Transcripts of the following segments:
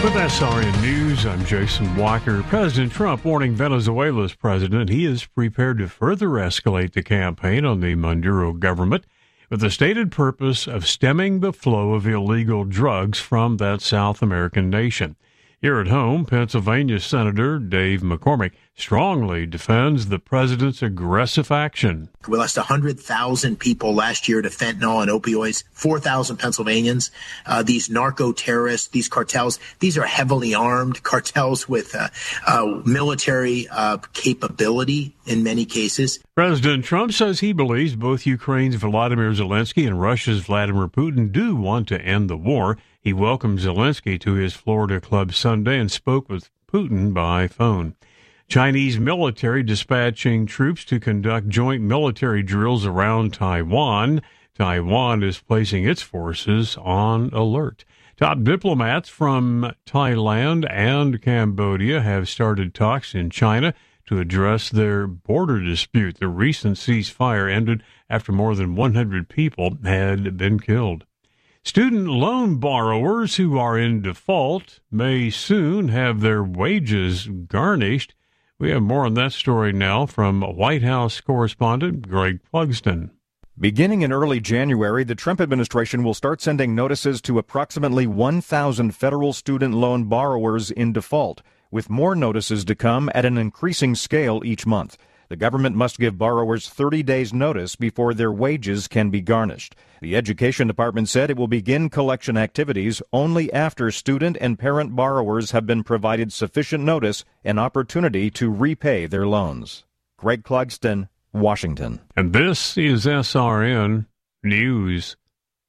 With SRN News, I'm Jason Walker. President Trump warning Venezuela's president he is prepared to further escalate the campaign on the Maduro government with the stated purpose of stemming the flow of illegal drugs from that South American nation. Here at home, Pennsylvania Senator Dave McCormick strongly defends the president's aggressive action. We lost 100,000 people last year to fentanyl and opioids, 4,000 Pennsylvanians. These narco-terrorists, these cartels, these are heavily armed cartels with military capability in many cases. President Trump says he believes both Ukraine's Vladimir Zelensky and Russia's Vladimir Putin do want to end the war. He welcomed Zelensky to his Florida club Sunday and spoke with Putin by phone. Chinese military dispatching troops to conduct joint military drills around Taiwan. Taiwan is placing its forces on alert. Top diplomats from Thailand and Cambodia have started talks in China to address their border dispute. The recent ceasefire ended after more than 100 people had been killed. Student loan borrowers who are in default may soon have their wages garnished. We have more on that story now from White House correspondent Greg Clugston. Beginning in early January, the Trump administration will start sending notices to approximately 1,000 federal student loan borrowers in default, with more notices to come at an increasing scale each month. The government must give borrowers 30 days' notice before their wages can be garnished. The Education Department said it will begin collection activities only after student and parent borrowers have been provided sufficient notice and opportunity to repay their loans. Greg Clugston, Washington. And this is SRN News.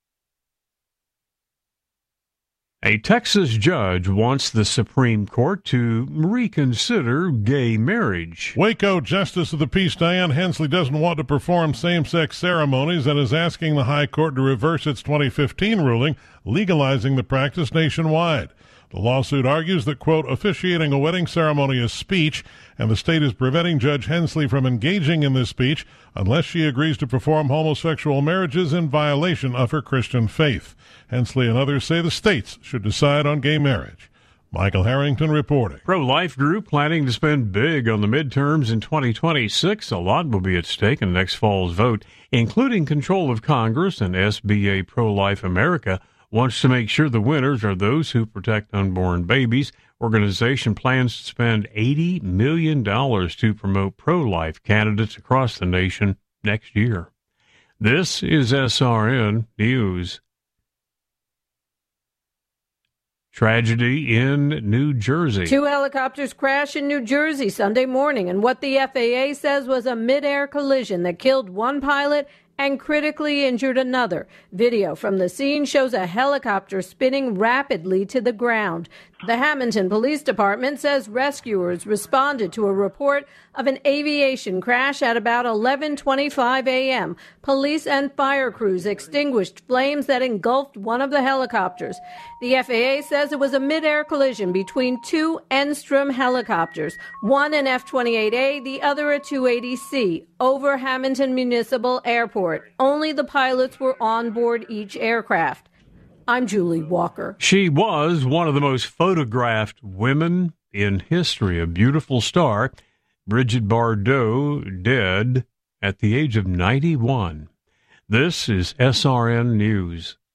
A Texas judge wants the Supreme Court to reconsider gay marriage. Waco Justice of the Peace Diane Hensley doesn't want to perform same-sex ceremonies and is asking the High Court to reverse its 2015 ruling legalizing the practice nationwide. The lawsuit argues that, quote, officiating a wedding ceremony is speech, and the state is preventing Judge Hensley from engaging in this speech unless she agrees to perform homosexual marriages in violation of her Christian faith. Hensley and others say the states should decide on gay marriage. Michael Harrington reporting. Pro-life group planning to spend big on the midterms in 2026. A lot will be at stake in next fall's vote, including control of Congress, and SBA Pro-Life America wants to make sure the winners are those who protect unborn babies. Organization plans to spend $80 million to promote pro-life candidates across the nation next year. This is SRN News. Tragedy in New Jersey. 2 helicopters crash in New Jersey Sunday morning in what the FAA says was a mid-air collision that killed one pilot and critically injured another. Video from the scene shows a helicopter spinning rapidly to the ground. The Hamilton Police Department says rescuers responded to a report of an aviation crash at about 11:25 a.m. Police and fire crews extinguished flames that engulfed one of the helicopters. The FAA says it was a mid-air collision between two Enstrom helicopters, one an F-28A, the other a 280C, over Hamilton Municipal Airport. Only the pilots were on board each aircraft. I'm Julie Walker. She was one of the most photographed women in history, a beautiful star. Brigitte Bardot, dead at the age of 91. This is SRN News.